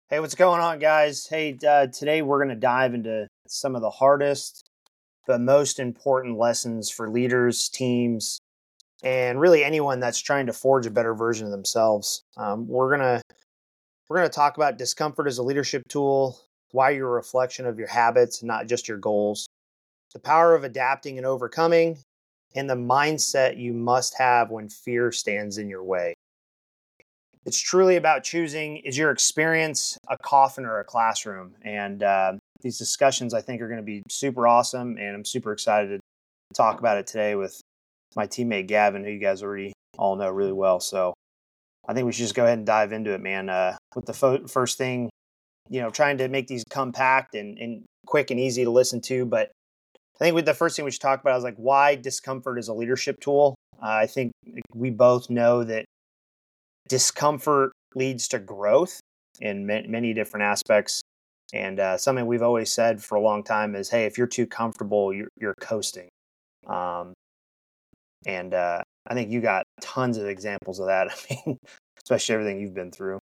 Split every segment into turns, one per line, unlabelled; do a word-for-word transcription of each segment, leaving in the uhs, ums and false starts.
Hey, what's going on, guys? Hey, uh, today we're going to dive into some of the hardest but most important lessons for leaders, teams, and really anyone that's trying to forge a better version of themselves. Um, we're gonna we're gonna talk about discomfort as a leadership tool, why you're a reflection of your habits, not just your goals, the power of adapting and overcoming, and the mindset you must have when fear stands in your way. It's truly about choosing, is your experience a coffin or a classroom? And uh, these discussions, I think, are going to be super awesome. And I'm super excited to talk about it today with my teammate, Gavin, who you guys already all know really well. So I think we should just go ahead and dive into it, man. Uh, with the fo- first thing, you know, trying to make these compact and, and quick and easy to listen to. But I think with the first thing we should talk about is like why discomfort is a leadership tool. Uh, I think we both know that discomfort leads to growth in ma- many different aspects. And uh, something we've always said for a long time is, hey, if you're too comfortable, you're, you're coasting. Um, and uh, I think you got tons of examples of that. I mean, especially everything you've been through.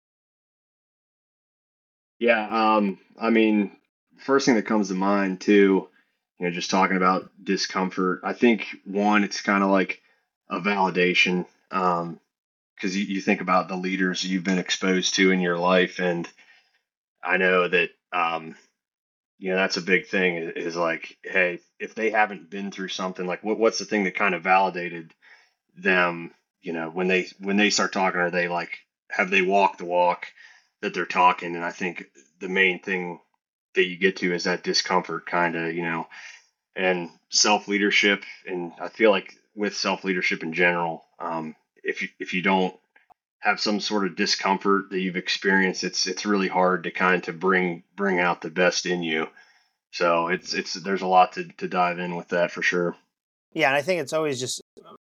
Yeah, um, I mean, first thing that comes to mind too, you know, just talking about discomfort. I think one, it's kind of like a validation, um, because you, you think about the leaders you've been exposed to in your life, and I know that, um, you know, that's a big thing is, is like, hey, if they haven't been through something, like what what's the thing that kind of validated them, you know, when they when they start talking, are they like have they walked the walk that they're talking? And I think the main thing that you get to is that discomfort kind of, you know, and self leadership. And I feel like with self leadership in general, um, if you if you don't have some sort of discomfort that you've experienced, it's it's really hard to kind of bring bring out the best in you. So it's it's there's a lot to, to dive in with that for sure.
Yeah, and I think it's always just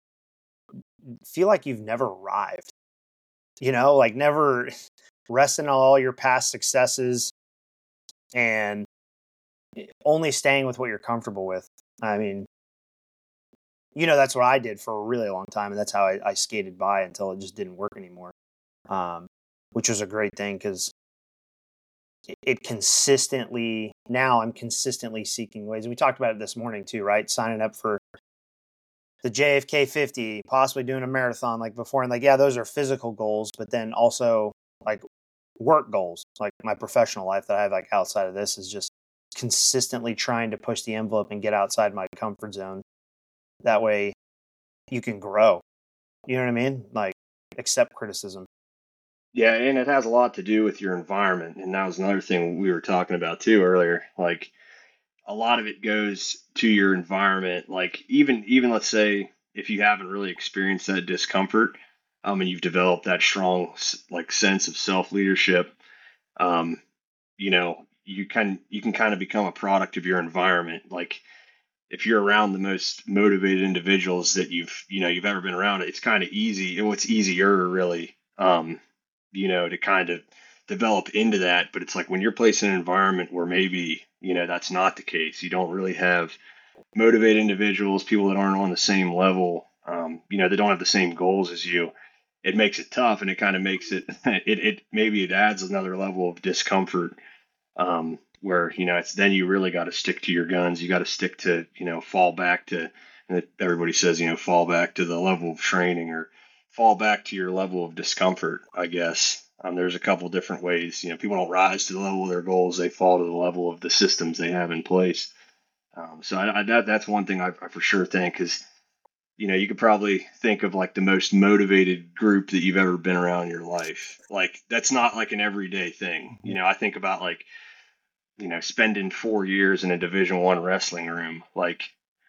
feel like you've never arrived, you know, like never resting on all your past successes and only staying with what you're comfortable with. I mean, you know, that's what I did for a really long time. And that's how I, I skated by until it just didn't work anymore. Um, which was a great thing because it, it consistently, now I'm consistently seeking ways. We talked about it this morning too, right? Signing up for the J F K fifty, possibly doing a marathon like before. And like, yeah, those are physical goals, but then also like work goals, like my professional life that I have like outside of this is just consistently trying to push the envelope and get outside my comfort zone. That way you can grow. You know what I mean? Like accept criticism.
Yeah, and it has a lot to do with your environment. And that was another thing we were talking about too earlier. Like a lot of it goes to your environment. Like even even let's say if you haven't really experienced that discomfort, um, and you've developed that strong s- like sense of self leadership, um, you know, you can you can kind of become a product of your environment. Like if you're around the most motivated individuals that you've you know you've ever been around, it's kind of easy. And what's easier really, um, you know, to kind of develop into that. But it's like when you're placed in an environment where maybe you know that's not the case. You don't really have motivated individuals, people that aren't on the same level. Um, you know, they don't have the same goals as you. It makes it tough, and it kind of makes it, it. It maybe it adds another level of discomfort, um, where you know it's then you really got to stick to your guns. You got to stick to you know fall back to and everybody says you know fall back to the level of training or fall back to your level of discomfort. I guess um, there's a couple different ways. You know, people don't rise to the level of their goals; they fall to the level of the systems they have in place. Um, so I, I, that that's one thing I, I for sure think because you know you could probably think of like the most motivated group that you've ever been around in your life. Like that's not like an everyday thing. You know, I think about like you know, spending four years in a Division One wrestling room, like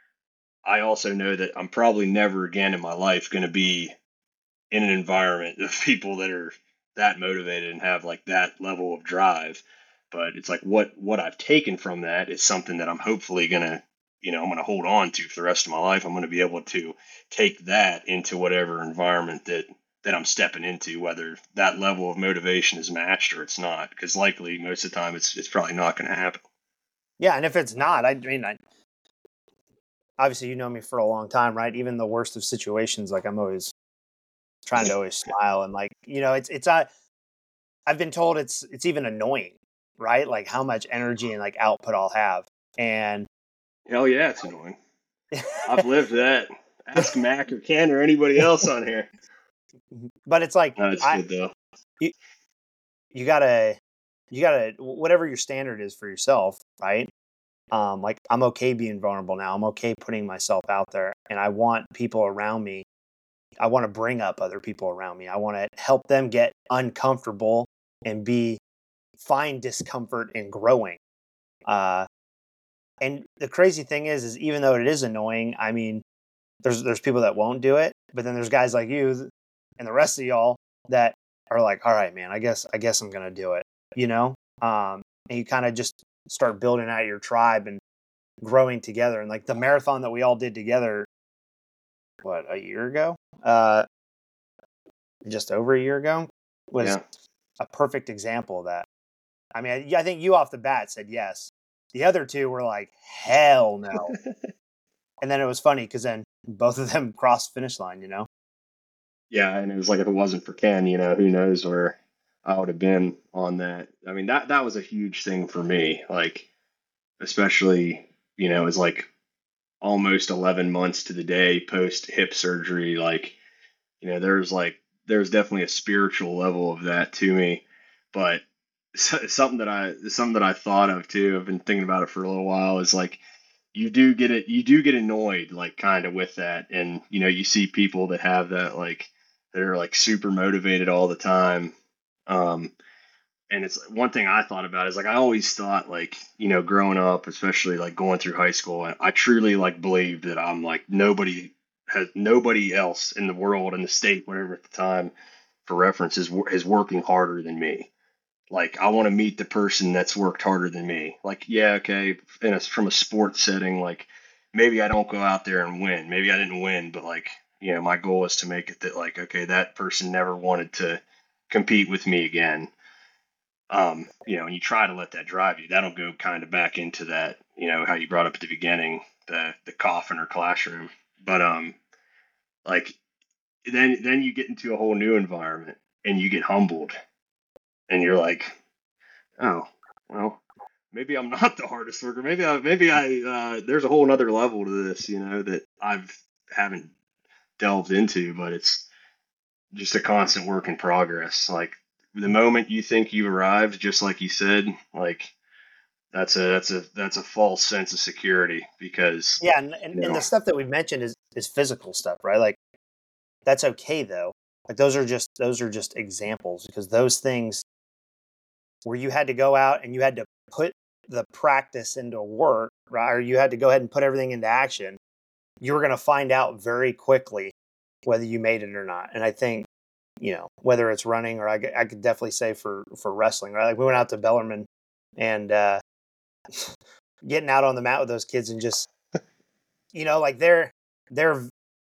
I also know that I'm probably never again in my life going to be in an environment of people that are that motivated and have like that level of drive. But it's like what what I've taken from that is something that I'm hopefully going to, you know, I'm going to hold on to for the rest of my life. I'm going to be able to take that into whatever environment that that I'm stepping into, whether that level of motivation is matched or it's not, because likely most of the time it's it's probably not going to happen.
Yeah, and if it's not, I mean, I, obviously you know me for a long time, right? Even the worst of situations, like I'm always trying to always smile and like you know, it's it's I I've been told it's it's even annoying, right? Like how much energy and like output I'll have. And
Hell yeah, it's annoying. I've lived that. Ask Mac or Ken or anybody else on here.
But it's like
No, it's
I
good though.
you, you gotta you gotta whatever your standard is for yourself, right? Um, like I'm okay being vulnerable now. I'm okay putting myself out there, and I want people around me. I want to bring up other people around me. I want to help them get uncomfortable and be find discomfort in growing. Uh, and the crazy thing is, is even though it is annoying, I mean, there's there's people that won't do it, but then there's guys like you and the rest of y'all that are like, all right, man, I guess I guess I'm gonna do it. You know, um, and you kind of just start building out your tribe and growing together. And like the marathon that we all did together, what, a year ago? Uh, just over a year ago was
Yeah.
a perfect example of that. I mean, I, I think you off the bat said yes. The other two were like, hell no. And then it was funny because then both of them crossed finish line, you know?
Yeah, and it was like if it wasn't for Ken, you know, who knows where I would have been on that. I mean, that that was a huge thing for me. Like, especially, you know, it was like almost eleven months to the day post hip surgery. Like, you know, there's like there's definitely a spiritual level of that to me. But something that I something that I thought of too. I've been thinking about it for a little while. Is like you do get it. You do get annoyed, like kind of with that, and you know, you see people that have that like they're like super motivated all the time. Um, and it's one thing I thought about is like I always thought like you know growing up, especially like going through high school, I, I truly like believed that I'm like nobody has nobody else in the world in the state, whatever at the time for reference is is working harder than me. Like I want to meet the person that's worked harder than me. Like yeah, okay, in a, from a sports setting, like maybe I don't go out there and win. Maybe I didn't win, but like you know my goal is to make it that like okay that person never wanted to compete with me again. Um, you know, and you try to let that drive you. That'll go kind of back into that, you know, how you brought up at the beginning, the the coffin or classroom. But um, like then then you get into a whole new environment and you get humbled, and you're like, oh, well, maybe I'm not the hardest worker. Maybe I maybe I uh, there's a whole other level to this, you know, that I've haven't delved into, but it's just a constant work in progress. Like the moment you think you arrived, just like you said, like that's a that's a that's a false sense of security because
Yeah. And, and,
you
and
know
the stuff that we've mentioned is, is physical stuff, right? Like that's okay though. Like those are just, those are just examples because those things where you had to go out and you had to put the practice into work, right? Or you had to go ahead and put everything into action. You were going to find out very quickly whether you made it or not. And I think, you know, whether it's running or I, I could definitely say for, for wrestling, right? Like we went out to Bellarmine and uh, getting out on the mat with those kids and just, you know, like their, their,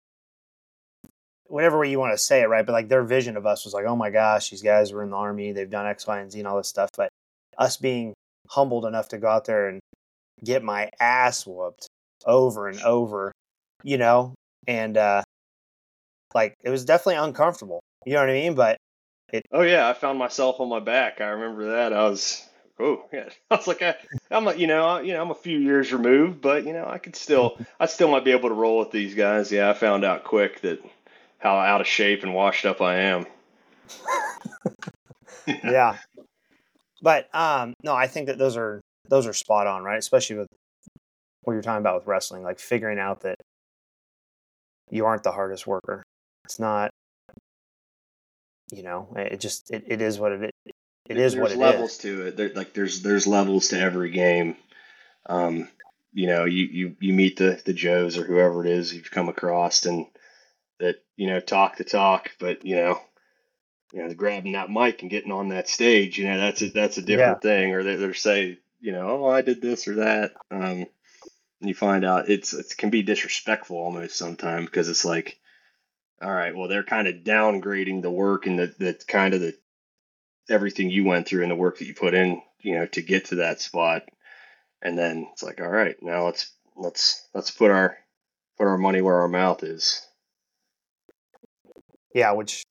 whatever way you want to say it, right? But like their vision of us was like, oh my gosh, these guys were in the army. They've done X, Y, and Z and all this stuff. But us being humbled enough to go out there and get my ass whooped over and over, you know, and uh, like it was definitely uncomfortable. You know what I mean? But it,
oh yeah, I found myself on my back. I remember that. I was oh yeah. I was like I, I'm a, you know I, you know I'm a few years removed, but you know I could still I still might be able to roll with these guys. Yeah, I found out quick that how out of shape and washed up I am.
yeah. But um, no, I think that those are those are spot on, right? Especially with what you're talking about with wrestling, like figuring out that you aren't the hardest worker. It's not, you know, it just it, it is what it is. It
There,
is what
there's
it is.
levels to it. There, like there's there's levels to every game. Um, you know, you, you you meet the the Joes or whoever it is you've come across, and that you know talk the talk, but you know you know grabbing that mic and getting on that stage, you know that's a that's a
Yeah.
different thing. Or they they say you know oh I did this or that. Um, and you find out it's it can be disrespectful almost sometimes because it's like all right, well they're kind of downgrading the work and the the kind of the everything you went through and the work that you put in, you know, to get to that spot. And then it's like, all right, now let's let's let's put our put our money where our mouth is.
Yeah, which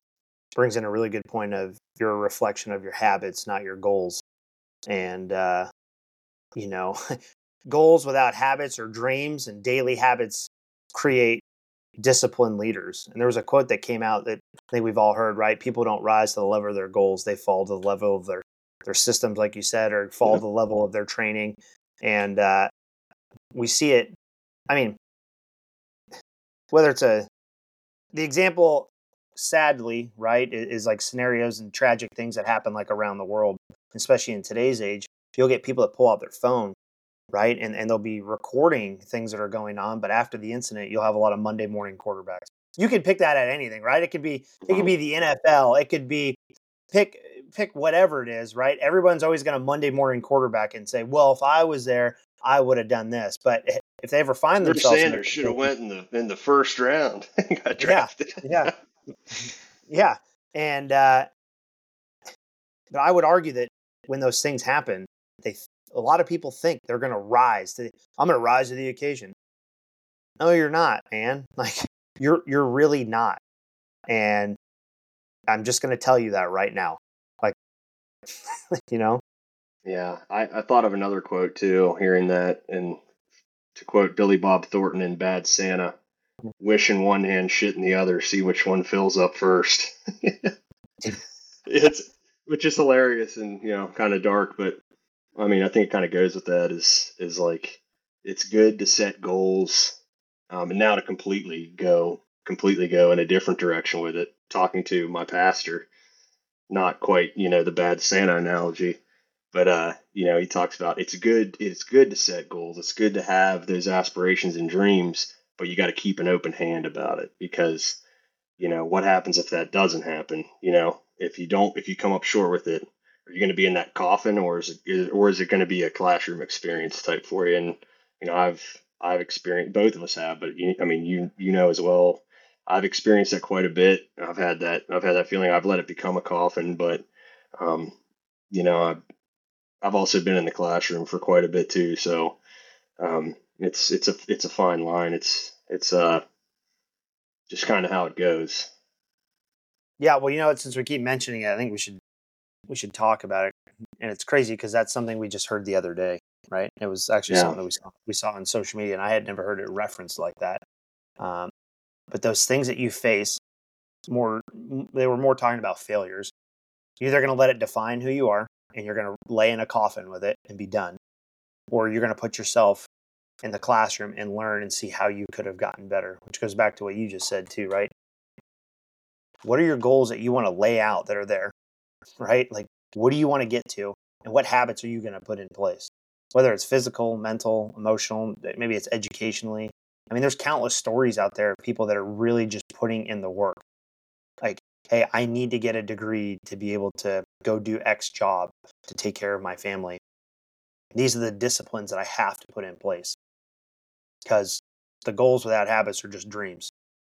brings in a really good point of you're a reflection of your habits, not your goals. And, uh, you know, goals without habits or dreams, and daily habits create disciplined leaders. And there was a quote that came out that I think we've all heard, right? People don't rise to the level of their goals. They fall to the level of their, their systems, like you said, or fall
Yeah.
to the level of their training. And uh, we see it. I mean, whether it's a, the example, sadly, right, is, is like scenarios and tragic things that happen like around the world, especially in today's age. You'll get people that pull out their phone, right? And and they'll be recording things that are going on, but after the incident, you'll have a lot of Monday morning quarterbacks. You could pick that at anything, right? It could be it could be the N F L, it could be pick pick whatever it is, right? Everyone's always going to Monday morning quarterback and say, "Well, if I was there, I would have done this." But if they ever find
Drew
themselves in a
Sanders should have went in the in the first round and got
yeah,
drafted.
yeah, yeah, and uh, but I would argue that when those things happen, they a lot of people think they're going to rise to. I'm going to rise to the occasion. No, you're not, man. Like you're you're really not. And I'm just going to tell you that right now. Like, you know.
Yeah, I, I thought of another quote too, hearing that, and to quote Billy Bob Thornton in Bad Santa, wish in one hand, shit in the other, see which one fills up first. It's which is hilarious and, you know, kind of dark, but I mean, I think it kind of goes with that is is like it's good to set goals, um, and now to completely go completely go in a different direction with it. Talking to my pastor, not quite, you know, the Bad Santa analogy, but uh, you know, he talks about it's good it's good to set goals. It's good to have those aspirations and dreams, but you got to keep an open hand about it because, you know, what happens if that doesn't happen? You know, if you don't if you come up short with it, are you going to be in that coffin, or is it is, or is it going to be a classroom experience type for you? And you know, I've I've experienced both of us have, but you, I mean, you you know as well. I've experienced that quite a bit. I've had that I've had that feeling. I've let it become a coffin, but um, you know, I've I've also been in the classroom for quite a bit too. So um, it's it's a it's a fine line. It's it's uh just kind of how it goes.
Yeah, well, you know, since we keep mentioning it, I think we should we should talk about it. And it's crazy because that's something we just heard the other day, right? It was actually
Yeah.
something that we saw we saw on social media, and I had never heard it referenced like that. Um, but those things that you face, more they were more talking about failures. You're either going to let it define who you are, and you're going to lay in a coffin with it and be done, or you're going to put yourself in the classroom and learn and see how you could have gotten better. Which goes back to what you just said too, right? What are your goals that you want to lay out that are there, right? Like, what do you want to get to, and what habits are you going to put in place? Whether it's physical, mental, emotional, maybe it's educationally. I mean, there's countless stories out there of people that are really just putting in the work. Like, hey, I need to get a degree to be able to go do X job to take care of my family. These are the disciplines that I have to put in place because the goals without habits are just dreams.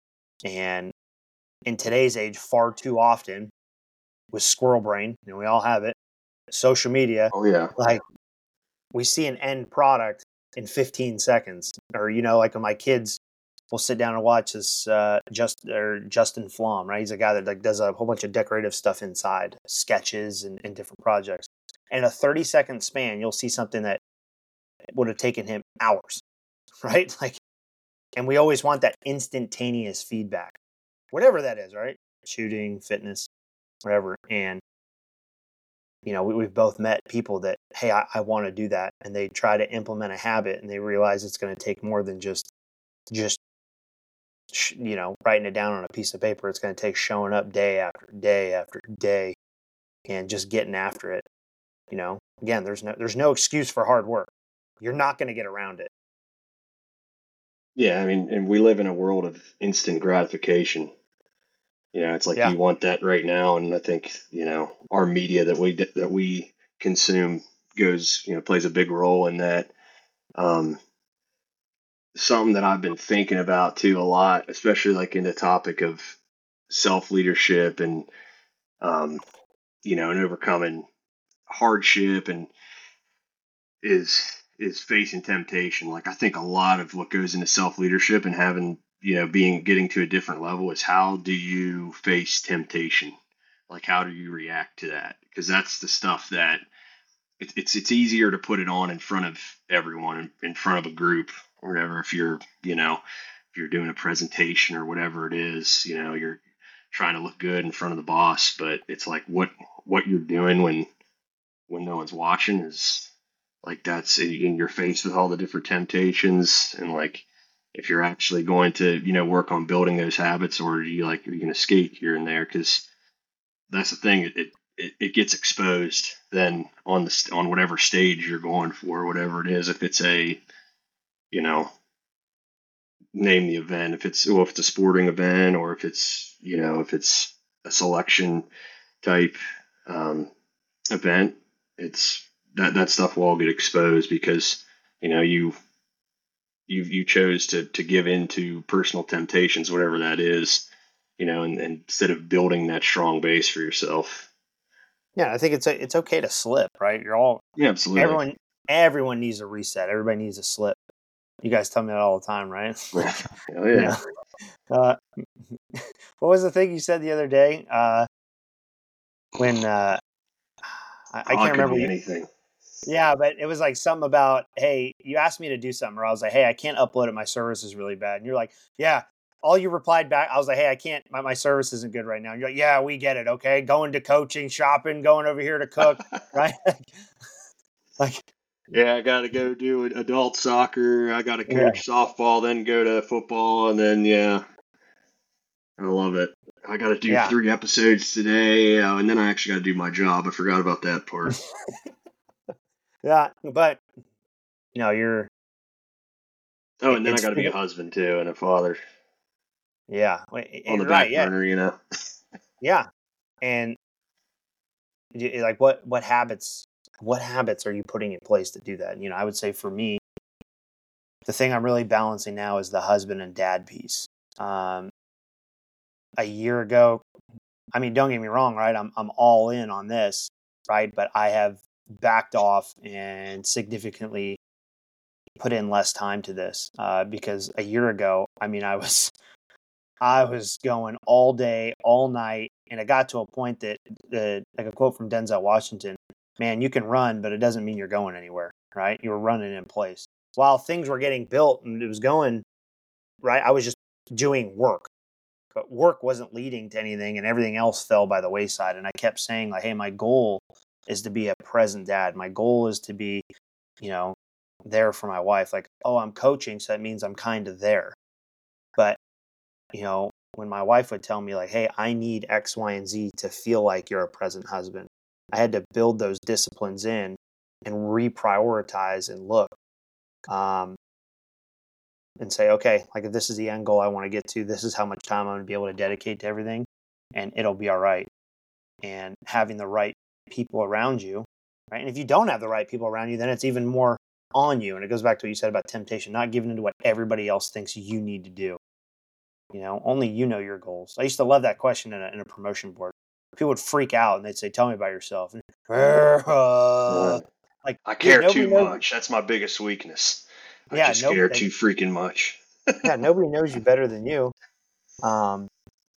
And in today's age, far too often with squirrel brain, and we all have it, social media,
Oh yeah.
like we see an end product in fifteen seconds. Or, you know, like when my kids will sit down and watch this uh, just or Justin Flom, right? He's a guy that like does a whole bunch of decorative stuff inside, sketches and, and different projects. And in a thirty second span, you'll see something that would have taken him hours, right? Like, and we always want that instantaneous feedback, whatever that is, right? Shooting, fitness, whatever. And, you know, we, we've both met people that, hey, I, I want to do that. And they try to implement a habit and they realize it's going to take more than just, just, you know, writing it down on a piece of paper. It's going to take showing up day after day after day and just getting after it. You know, again, there's no, there's no excuse for hard work. You're not going to get around it.
Yeah, I mean, and we live in a world of instant gratification. You know, it's like
Yeah.
you want that right now, and I think, you know, our media that we that we consume goes, you know, plays a big role in that. Um, something that I've been thinking about too a lot, especially like in the topic of self leadership and, um, you know, and overcoming hardship and is is facing temptation. Like I think a lot of what goes into self leadership and having, you know, being getting to a different level is how do you face temptation? Like, how do you react to that? Because that's the stuff that it's it's it's easier to put it on in front of everyone, in, in front of a group or whatever. If you're, you know, if you're doing a presentation or whatever it is, you know, you're trying to look good in front of the boss. But it's like what what you're doing when when no one's watching is like that's in your face with all the different temptations. And like if you're actually going to, you know, work on building those habits, or are you like are you going to skate here and there? Because that's the thing. It, it it gets exposed then on the on whatever stage you're going for, whatever it is. If it's a, you know, name the event. If it's well, if it's a sporting event, or if it's, you know, if it's a selection type um, event, it's that that stuff will all get exposed because, you know, you you you chose to to give in to personal temptations, whatever that is, you know, and, and instead of building that strong base for yourself.
Yeah, I think it's a, it's okay to slip, right? You're all
Yeah, absolutely.
Everyone everyone needs a reset. Everybody needs a slip. You guys tell me that all the time, right?
Oh yeah.
You know, uh, what was the thing you said the other day? Uh, when uh, I, I
Oh,
can't
it could
remember.
be
You,
anything.
yeah, but it was like something about, hey, you asked me to do something, or I was like, hey, I can't upload it. My service is really bad. And you're like, yeah. All you replied back, I was like, hey, I can't. My, my service isn't good right now. And you're like, yeah, we get it. Okay, going to coaching, shopping, going over here to cook, right? Like,
Yeah, I got to go do adult soccer. I got to
yeah,
coach softball, then go to football, and then yeah, I love it. I got to do
yeah.
three episodes today, uh, and then I actually got to do my job. I forgot about that part.
Yeah, but you know, you're
Oh,
it,
and then I
it's
got to be a husband too and a father
yeah,
on the
right,
back
yeah,
burner, you know.
yeah, and like what what habits what habits are you putting in place to do that? You know, I would say for me, the thing I'm really balancing now is the husband and dad piece. Um, a year ago, I mean, don't get me wrong, right? I'm I'm all in on this, right? But I have backed off and significantly put in less time to this uh, because a year ago, I mean, I was I was going all day, all night, and it got to a point that the like a quote from Denzel Washington, "Man, you can run, but it doesn't mean you're going anywhere." Right? You were running in place while things were getting built and it was going right. I was just doing work, but work wasn't leading to anything, and everything else fell by the wayside. And I kept saying, like, "Hey, my goal is to be a present dad. My goal is to be, you know, there for my wife. Like, oh, I'm coaching, so that means I'm kind of there." But you know, when my wife would tell me like, "Hey, I need X, Y, and Z to feel like you're a present husband," I had to build those disciplines in and reprioritize and look, um, and say, "Okay, like if this is the end goal I want to get to, this is how much time I'm going to be able to dedicate to everything, and it'll be all right." And having the right people around you, right? And if you don't have the right people around you, then it's even more on you. And it goes back to what you said about temptation, not giving into what everybody else thinks you need to do. You know, only you know your goals. I used to love that question in a, in a promotion board. People would freak out and they'd say, "Tell me about yourself." And, uh,
Uh,
like,
I
dude,
care
nobody
too
knows.
much. That's my biggest weakness. I
Yeah,
just care
nobody.
too freaking much.
Yeah, nobody knows you better than you. Um,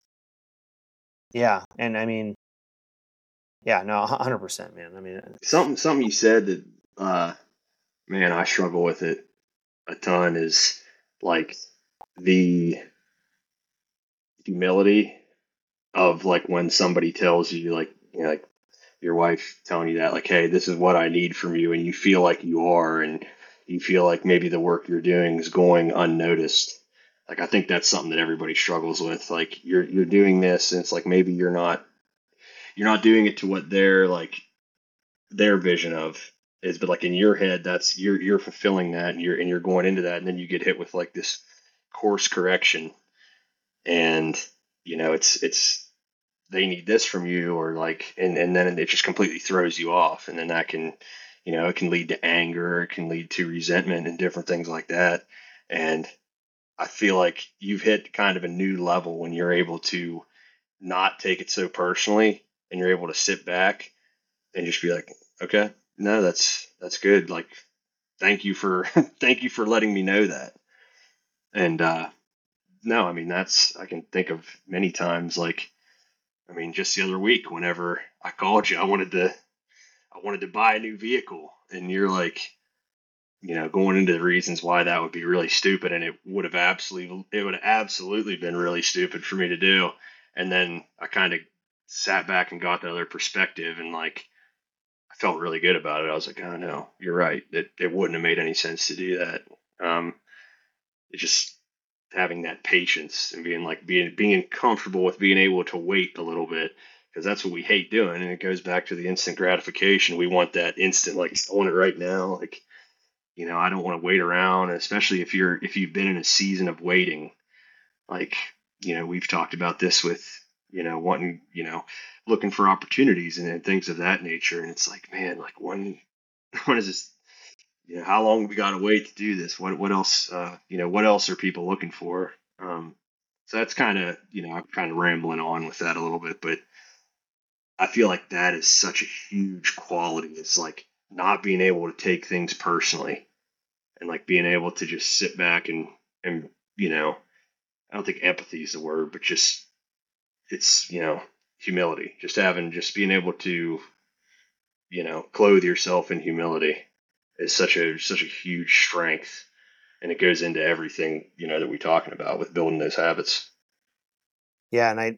yeah, and I mean, yeah, no, one hundred percent, man. I mean,
Something something you said that uh man, I struggle with it a ton is like the humility of like when somebody tells you like, you know, like your wife telling you that like, hey, this is what I need from you, and you feel like you are, and you feel like maybe the work you're doing is going unnoticed. Like I think that's something that everybody struggles with. Like you're you're doing this and it's like maybe you're not you're not doing it to what their like their vision of is, but like in your head that's you're you're fulfilling that, and you're and you're going into that, and then you get hit with like this course correction, and you know it's it's they need this from you, or like and and then it just completely throws you off, and then that can, you know, it can lead to anger, it can lead to resentment and different things like that. And I feel like you've hit kind of a new level when you're able to not take it so personally, and you're able to sit back and just be like, okay, no, that's that's good, like thank you for thank you for letting me know that. And uh no, I mean that's I can think of many times like I mean, just the other week, whenever I called you, I wanted to, I wanted to buy a new vehicle, and you're like, you know, going into the reasons why that would be really stupid, and it would have absolutely, it would have absolutely been really stupid for me to do. And then I kind of sat back and got the other perspective, and like, I felt really good about it. I was like, oh no, you're right. It it wouldn't have made any sense to do that. Um, it just having that patience and being like being being comfortable with being able to wait a little bit, because that's what we hate doing, and it goes back to the instant gratification. We want that instant, like I want it right now. Like, you know, I don't want to wait around, especially if you're if you've been in a season of waiting. Like, you know, we've talked about this with, you know, wanting, you know, looking for opportunities and, and things of that nature. And it's like, man, like when when is this? You know, how long we got to wait to do this? What what else? Uh, you know, what else are people looking for? Um, so that's kind of, you know, I'm kind of rambling on with that a little bit, but I feel like that is such a huge quality. It's like not being able to take things personally, and like being able to just sit back and and you know, I don't think empathy is the word, but just it's, you know, humility. Just having just being able to, you know, clothe yourself in humility is such a such a huge strength, and it goes into everything, you know, that we're talking about with building those habits.
Yeah, and I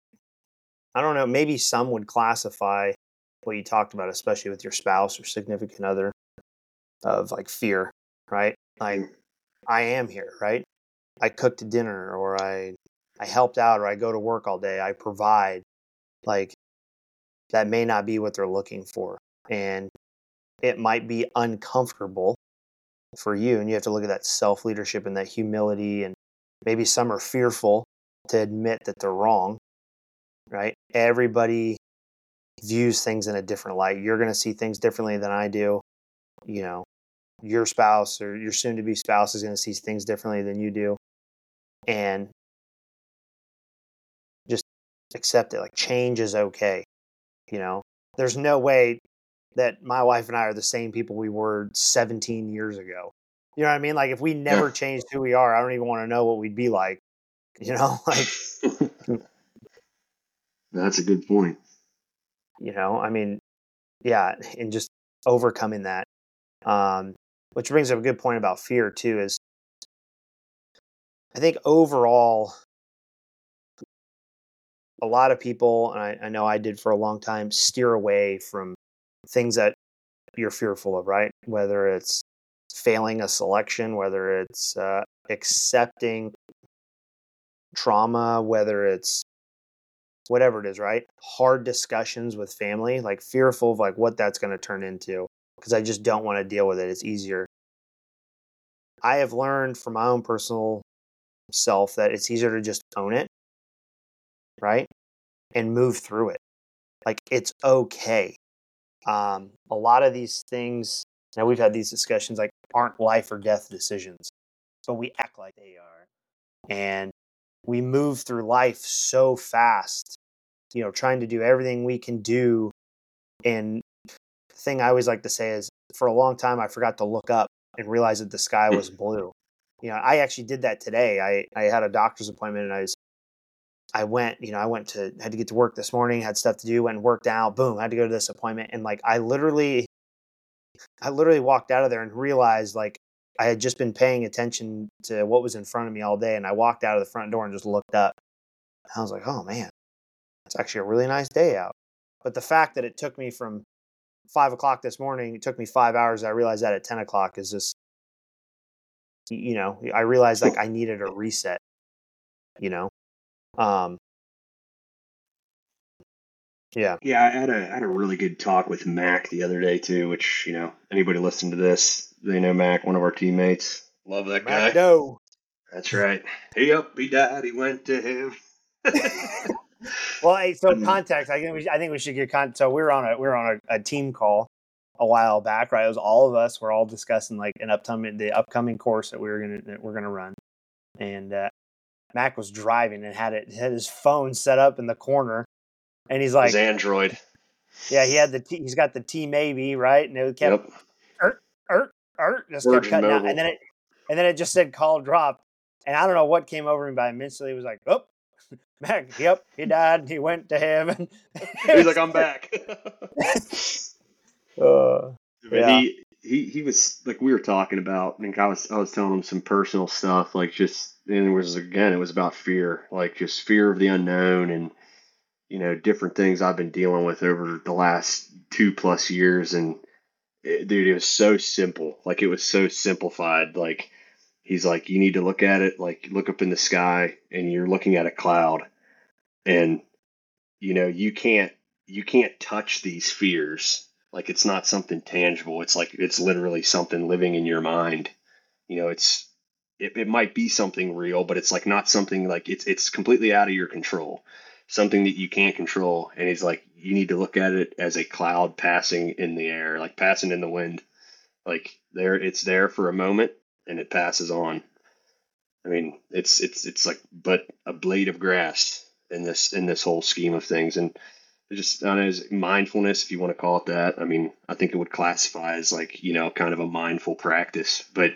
I don't know, maybe some would classify what you talked about, especially with your spouse or significant other, of like fear, right? Like,
Mm.
I am here, right? I cooked dinner, or I I helped out, or I go to work all day, I provide. Like, that may not be what they're looking for. And it might be uncomfortable for you, and you have to look at that self-leadership and that humility, and maybe some are fearful to admit that they're wrong, right? Everybody views things in a different light. You're going to see things differently than I do. You know, your spouse or your soon-to-be spouse is going to see things differently than you do. And just accept it. Like, change is okay. You know, there's no way that my wife and I are the same people we were seventeen years ago. You know what I mean? Like, if we
Yeah.
never changed who we are, I don't even want to know what we'd be like. You know, like,
That's a good point.
you know, I mean, yeah, and just overcoming that. Um, which brings up a good point about fear too, is I think overall, a lot of people, and I, I know I did for a long time, steer away from things that you're fearful of, right? Whether it's failing a selection, whether it's uh, accepting trauma, whether it's whatever it is, right? Hard discussions with family, like fearful of like what that's going to turn into, because I just don't want to deal with it. It's easier. I have learned from my own personal self that it's easier to just own it, right? And move through it. Like, it's okay. Um, a lot of these things, now we've had these discussions, like, aren't life or death decisions, but we act like they are. And we move through life so fast, you know, trying to do everything we can do. And the thing I always like to say is, for a long time, I forgot to look up and realize that the sky was blue. You know, I actually did that today. I, I had a doctor's appointment, and I was, I went, you know, I went to, had to get to work this morning, had stuff to do, went and worked out, boom, I had to go to this appointment. And like, I literally, I literally walked out of there and realized, like, I had just been paying attention to what was in front of me all day. And I walked out of the front door and just looked up. I was like, oh man, it's actually a really nice day out. But the fact that it took me from five o'clock this morning, it took me five hours. I realized that at ten o'clock is just, you know, I realized like I needed a reset, you know? Um, yeah.
Yeah, I had a I had a really good talk with Mac the other day too, which, you know, anybody listening to this, they know Mac, one of our teammates. Love that
Mac
guy.
Doe.
That's right. He up, he died, he went to heaven.
Well, hey, so
Um,
context. I think we, I think we should get context. So we were on a we were on a, a team call a while back, right? It was all of us. We're all discussing like an upcoming the upcoming course that we were gonna that we're gonna run, and uh, Mac was driving and had it had his phone set up in the corner, and he's
his
like,
Android.
yeah, he had the T, he's got the T maybe, right, and it kept
Yep.
er, er, er, just kept
Virgin
cutting out, and
Mobile.
then it and then it just said call drop, and I don't know what came over me, but I mentally was like, oh. Back. Yep, he died. He went to heaven.
He's like, I'm back.
uh,
But
yeah.
he he he was like we were talking about. I think I was I was telling him some personal stuff, like just and it was again it was about fear, like just fear of the unknown and you know different things I've been dealing with over the last two plus years. And it, dude, it was so simple. Like it was so simplified. Like he's like, you need to look at it like look up in the sky and you're looking at a cloud, and you know you can't you can't touch these fears. Like it's not something tangible. It's like it's literally something living in your mind. You know, it's it, it might be something real, but it's like not something like it's it's completely out of your control. Something that you can't control. And he's like, you need to look at it as a cloud passing in the air, like passing in the wind. Like there it's there for a moment and it passes on. I mean, it's it's it's like but a blade of grass in this in this whole scheme of things. And it just I don't know, as mindfulness, if you want to call it that. I mean, I think it would classify as like, you know, kind of a mindful practice. But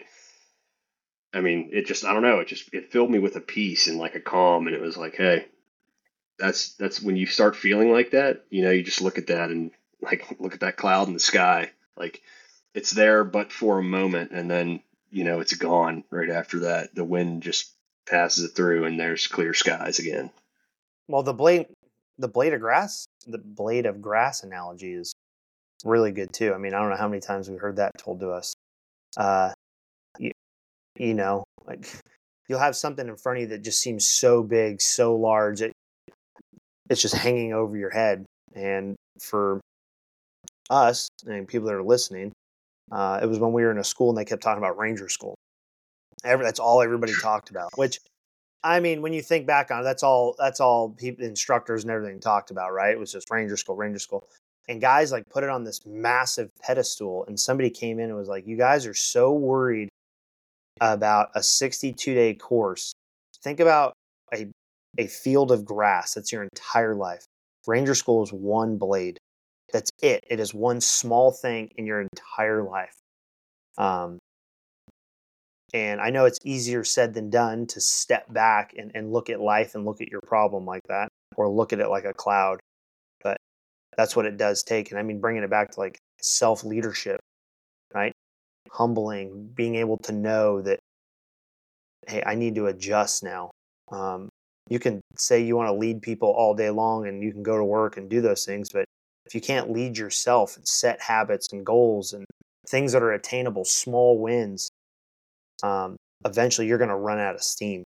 I mean, it just I don't know, it just it filled me with a peace and like a calm, and it was like, hey, that's that's when you start feeling like that, you know, you just look at that and like look at that cloud in the sky. Like it's there but for a moment and then, you know, it's gone right after that. The wind just passes it through and there's clear skies again.
Well, the blade, the blade of grass, the blade of grass analogy is really good too. I mean, I don't know how many times we heard that told to us. Uh, you, you know, like you'll have something in front of you that just seems so big, so large, it, it's just hanging over your head. And for us, I mean, people that are listening, uh, it was when we were in a school and they kept talking about Ranger School. Every, that's all everybody talked about. Which, I mean, when you think back on it, that's all that's all people, instructors and everything talked about, right? It was just Ranger School, Ranger School. And guys like put it on this massive pedestal, and somebody came in and was like, you guys are so worried about a sixty-two day course. Think about a a field of grass that's your entire life. Ranger School is one blade. That's it. It is one small thing in your entire life. Um, and I know it's easier said than done to step back and, and look at life and look at your problem like that, or look at it like a cloud. But that's what it does take. And I mean, bringing it back to like self-leadership, right? Humbling, being able to know that, hey, I need to adjust now. Um, you can say you want to lead people all day long and you can go to work and do those things, but if you can't lead yourself and set habits and goals and things that are attainable, small wins, um, eventually you're going to run out of steam.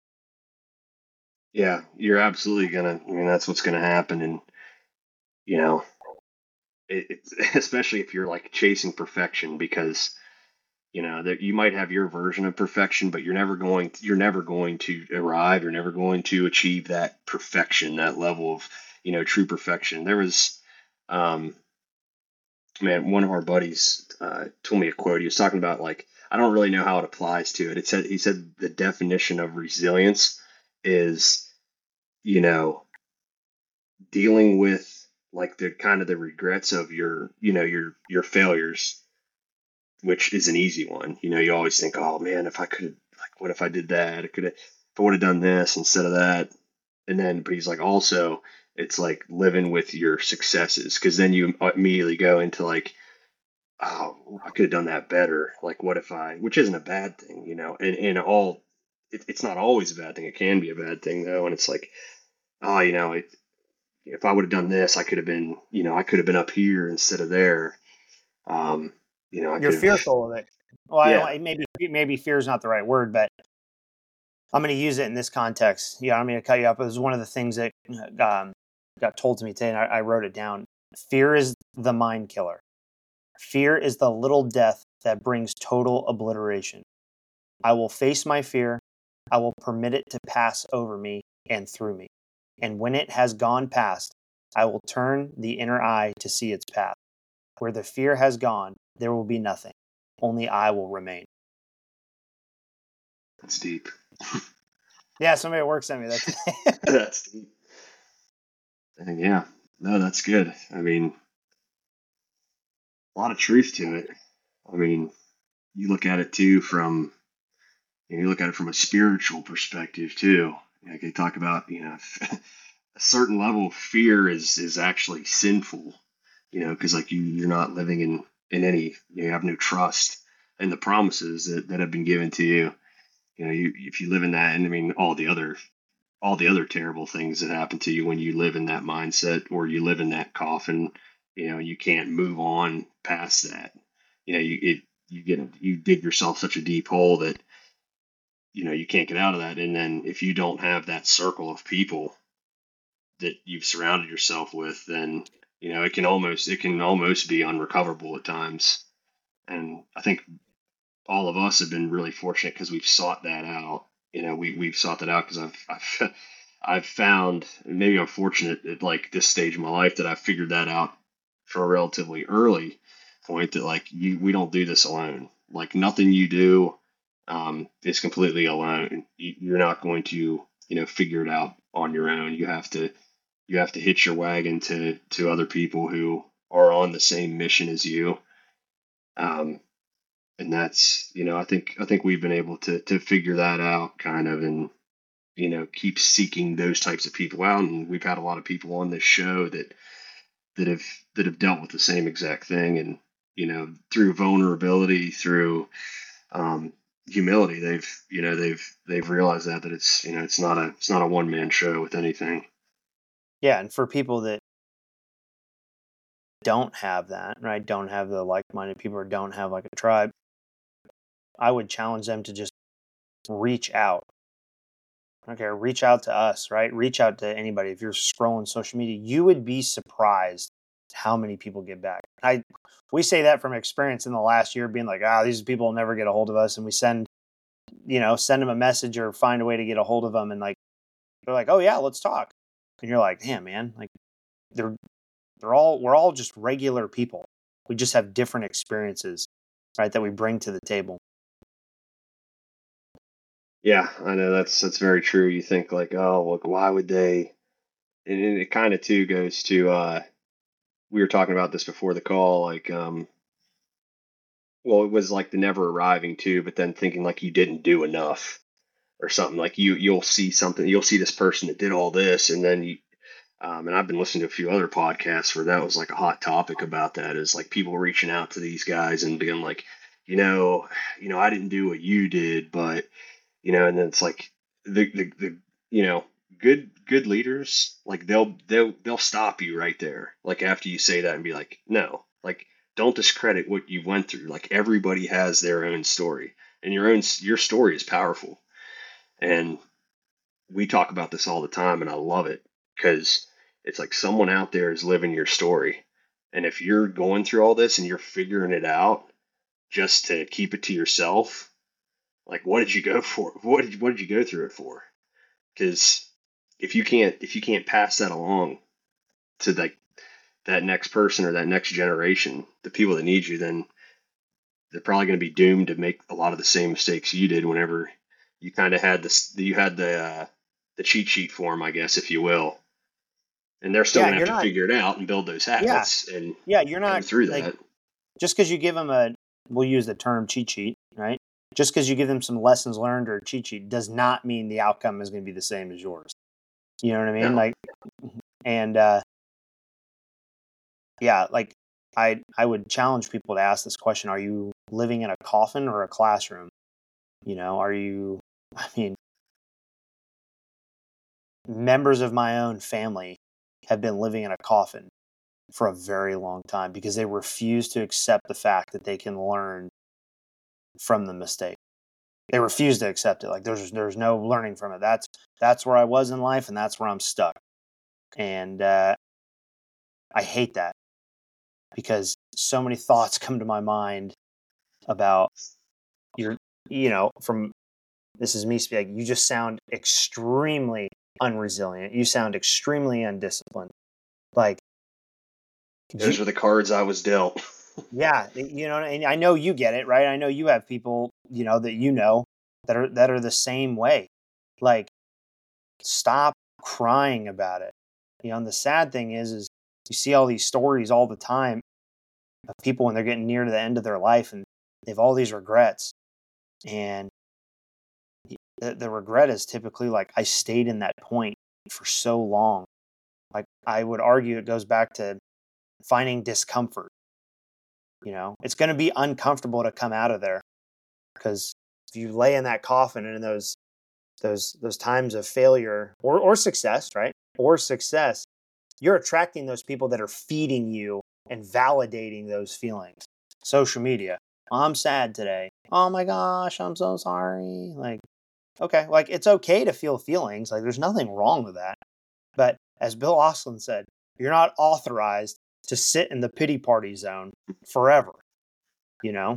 Yeah, you're absolutely gonna. I mean, that's what's gonna happen, and you know, it, it's especially if you're like chasing perfection, because you know that you might have your version of perfection, but you're never going. You're never going to arrive. You're never going to achieve that perfection, that level of you know true perfection. There was, um, man, one of our buddies uh, told me a quote. He was talking about like I don't really know how it applies to it. It said he said the definition of resilience is you know dealing with like the kind of the regrets of your you know your your failures, which is an easy one. You know, you always think, oh man, if I could, like, what if I did that? I could have, if I would have done this instead of that. And then, but he's like, also, it's like living with your successes, because then you immediately go into like, oh, I could have done that better. Like, what if I, which isn't a bad thing, you know, and, and all, it, it's not always a bad thing. It can be a bad thing though. And it's like, oh, you know, it, if I would have done this, I could have been, you know, I could have been up here instead of there. Um, you know, I
You're
could have,
fearful of it. Well, I
yeah,
don't, maybe maybe fear is not the right word, but I'm going to use it in this context. Yeah, I'm going to cut you up. It was one of the things that um, got told to me today, and I, I wrote it down. Fear is the mind killer. Fear is the little death that brings total obliteration. I will face my fear. I will permit it to pass over me and through me. And when it has gone past, I will turn the inner eye to see its path. Where the fear has gone, there will be nothing. Only I will remain.
that's deep.
Yeah, somebody at work sent me that.
That's deep. And yeah, no, that's good. I mean, a lot of truth to it. I mean, you look at it too from, you, know, you look at it from a spiritual perspective too. Like they talk about, you know, a certain level of fear is is actually sinful, you know, because like you you're not living in in any, you have no trust in the promises that, that have been given to you. You know, you if you live in that, and I mean all the other all the other terrible things that happen to you when you live in that mindset or you live in that coffin, you know, you can't move on past that. You know, you it you get you dig yourself such a deep hole that you know you can't get out of that. And then if you don't have that circle of people that you've surrounded yourself with, then you know it can almost it can almost be unrecoverable at times. And I think all of us have been really fortunate because we've sought that out. You know, we we've sought that out because I've I've I've found, maybe I'm fortunate at like this stage of my life that I've figured that out for a relatively early point, that like you we don't do this alone. Like nothing you do um, is completely alone. You, you're not going to you know figure it out on your own. You have to you have to hitch your wagon to to other people who are on the same mission as you. Um, and that's you know I think I think we've been able to to figure that out kind of, and you know keep seeking those types of people out. And we've had a lot of people on this show that that have that have dealt with the same exact thing, and you know through vulnerability, through um, humility, they've you know they've they've realized that that it's you know it's not a it's not a one man show with anything.
Yeah, and for people that don't have that, right, don't have the like-minded people or don't have like a tribe, I would challenge them to just reach out. Okay, reach out to us, right? Reach out to anybody. If you're scrolling social media, you would be surprised how many people get back. I we say that from experience in the last year, being like, ah, these people will never get a hold of us, and we send, you know, send them a message or find a way to get a hold of them, and like they're like, oh yeah, let's talk, and you're like, damn man, like they're they're all we're all just regular people. We just have different experiences, right, that we bring to the table.
Yeah, I know that's that's very true. You think like, oh, look, why would they? And it kind of too goes to uh, we were talking about this before the call, like um, well, it was like the never arriving too, but then thinking like you didn't do enough or something. Like you you'll see something, you'll see this person that did all this, and then you um, and I've been listening to a few other podcasts where that was like a hot topic about that, is like people reaching out to these guys and being like, you know, you know, I didn't do what you did, but you know, and then it's like the the, the you know good good leaders, like they'll they'll they'll stop you right there, like after you say that, and be like, no, like don't discredit what you went through. Like everybody has their own story, and your own your story is powerful. And we talk about this all the time, and I love it because it's like someone out there is living your story. And if you're going through all this and you're figuring it out just to keep it to yourself, like what did you go for? What did what did you go through it for? Because if you can't if you can't pass that along to like that next person or that next generation, the people that need you, then they're probably going to be doomed to make a lot of the same mistakes you did whenever you kind of had this you had the uh, the cheat sheet for them, I guess, if you will. And they're still
Yeah,
going
and
to have
you're
to
not.
figure it out and build those
Yeah,
habits and
yeah, you're
go
not
through
like
that.
just because you give them a, we'll use the term cheat sheet, right? Just because you give them some lessons learned or a cheat sheet does not mean the outcome is going to be the same as yours. You know what I mean?
No.
Like, and uh, yeah, like I I would challenge people to ask this question: are you living in a coffin or a classroom? You know, are you? I mean, members of my own family have been living in a coffin for a very long time because they refuse to accept the fact that they can learn from the mistake. They refuse to accept it. Like there's there's no learning from it. That's that's where I was in life, and that's where I'm stuck. And uh, I hate that because so many thoughts come to my mind about your, you know, from this is me speaking. You just sound extremely unresilient. You sound extremely undisciplined. Like you,
Those are the cards I was dealt.
yeah, you know, and I know you get it, right? I know you have people, you know, that you know that are that are the same way. Like, stop crying about it. You know, and the sad thing is, is you see all these stories all the time of people when they're getting near to the end of their life and they have all these regrets. And the, the regret is typically like, I stayed in that point for so long. Like, I would argue it goes back to finding discomfort. You know, it's going to be uncomfortable to come out of there, because if you lay in that coffin and in those those those times of failure or or success, right? Or success, you're attracting those people that are feeding you and validating those feelings. Social media. I'm sad today. Oh my gosh, I'm so sorry. Like, okay, like it's okay to feel feelings. Like, there's nothing wrong with that. But as Bill Ostlund said, you're not authorized to sit in the pity party zone forever. You know?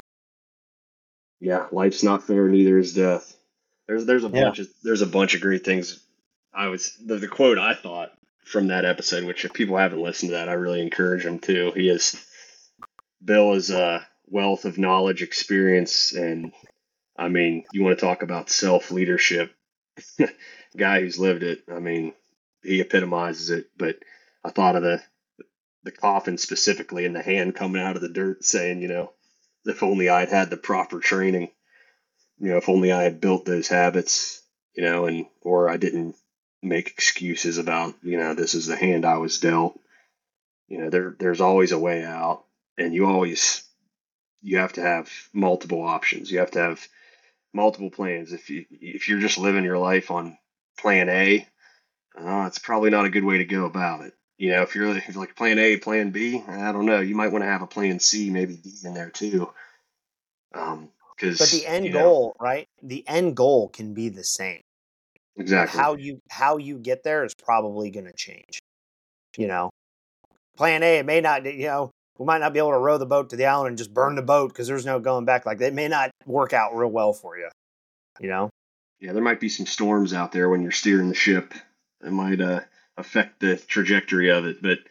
Yeah, life's not fair, neither is death. There's there's a
Yeah.
bunch of there's a bunch of great things. I was the, the quote I thought from that episode, which if people haven't listened to that, I really encourage them to. He is Bill is a wealth of knowledge, experience, and I mean, you want to talk about self leadership. Guy who's lived it. I mean, he epitomizes it. But I thought of the the coffin specifically and the hand coming out of the dirt saying, you know, if only I'd had the proper training, you know, if only I had built those habits, you know, and or I didn't make excuses about, you know, this is the hand I was dealt. You know, there there's always a way out, and you always you have to have multiple options. You have to have multiple plans. If you if you're just living your life on plan A, uh, it's probably not a good way to go about it. You know, if you're, if you're like plan A, plan B, I don't know. You might want to have a plan C, maybe D in there too. Um,
But
because
the end
you know
goal, right? The end goal can be the same. But
exactly.
how you how you get there is probably going to change. You know, plan A, it may not, you know, we might not be able to row the boat to the island and just burn the boat because there's no going back. Like, it may not work out real well for you, you know?
Yeah, there might be some storms out there when you're steering the ship. It might uh, affect the trajectory of it, but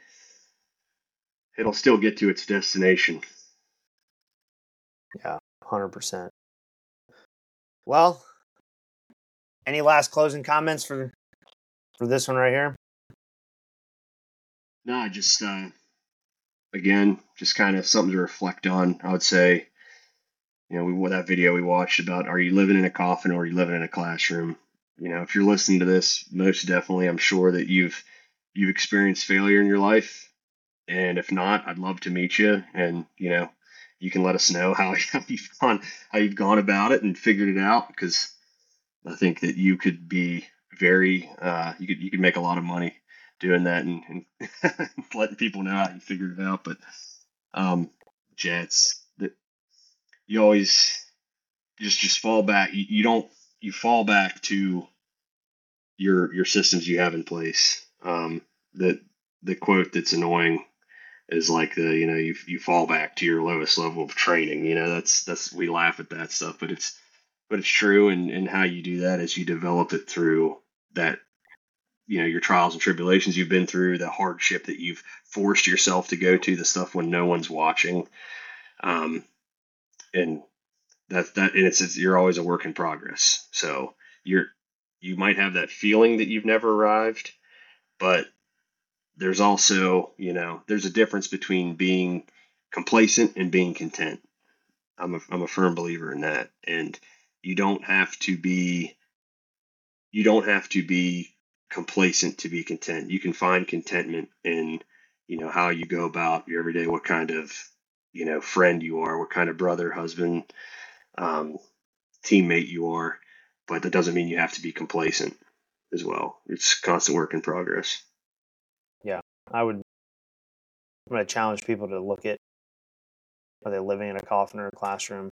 it'll still get to its destination.
Yeah, one hundred percent. Well, any last closing comments for for this one right here?
No, I just uh, again, just kind of something to reflect on. I would say, you know, we that video we watched about are you living in a coffin or are you living in a classroom? You know, if you're listening to this, most definitely, I'm sure that you've you've experienced failure in your life, and if not, I'd love to meet you, and you know, you can let us know how, how you've gone how you've gone about it and figured it out, because I think that you could be very uh, you could you could make a lot of money doing that and, and letting people know how you figured it out. But um, Jets, that you always just just fall back. You, you don't you fall back to your your systems you have in place. Um, that the quote that's annoying is like the you know you you fall back to your lowest level of training. You know that's that's we laugh at that stuff, but it's but it's true. And and how you do that is you develop it through that you know your trials and tribulations you've been through, the hardship that you've forced yourself to go to, the stuff when no one's watching. Um, and that that and it's, it's you're always a work in progress. So you're you might have that feeling that you've never arrived, but there's also you know there's a difference between being complacent and being content. I'm a I'm a firm believer in that, and you don't have to be you don't have to be complacent to be content. You can find contentment in you know how you go about your everyday, what kind of you know friend you are, what kind of brother, husband, um, teammate you are, but that doesn't mean you have to be complacent as well. It's constant work in progress.
Yeah, I would. I'm going to challenge people to look at, are they living in a coffin or a classroom?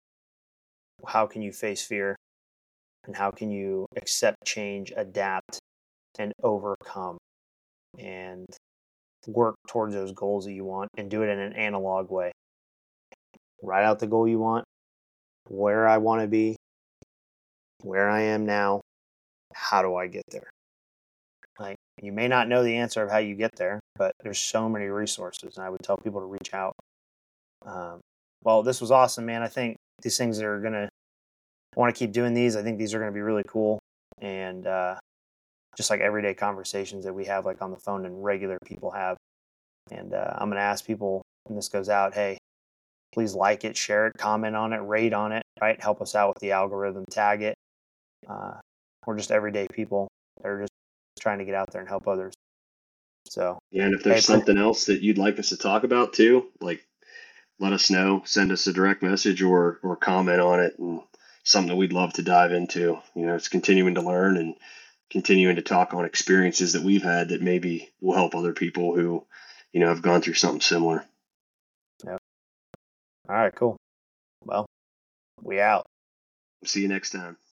How can you face fear? And how can you accept change, adapt, and overcome, and work towards those goals that you want, and do it in an analog way? Write out the goal you want, where I want to be, where I am now, how do I get there? Like, you may not know the answer of how you get there, but there's so many resources, and I would tell people to reach out. Um, well, this was awesome, man. I think these things are going to, I want to keep doing these. I think these are going to be really cool. And uh, just like everyday conversations that we have, like on the phone, and regular people have. And uh, I'm going to ask people when this goes out, hey, please like it, share it, comment on it, rate on it, right? Help us out with the algorithm, tag it. Uh, we're just everyday people that are just trying to get out there and help others. So,
Yeah, and if
hey,
there's something else that you'd like us to talk about too, like let us know, send us a direct message or or comment on it, and something that we'd love to dive into. You know, it's continuing to learn and continuing to talk on experiences that we've had that maybe will help other people who, you know, have gone through something similar.
yeah. All right, cool. Well, we out.
See you next time.